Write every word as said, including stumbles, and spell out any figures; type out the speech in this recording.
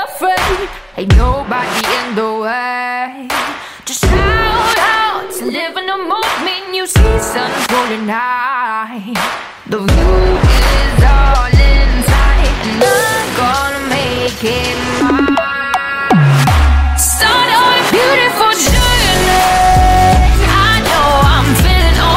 afraid. Ain't nobody in the way. Just shout out to live in the moment. You see sun golden high. The view is all inside, and I'm gonna make it mine.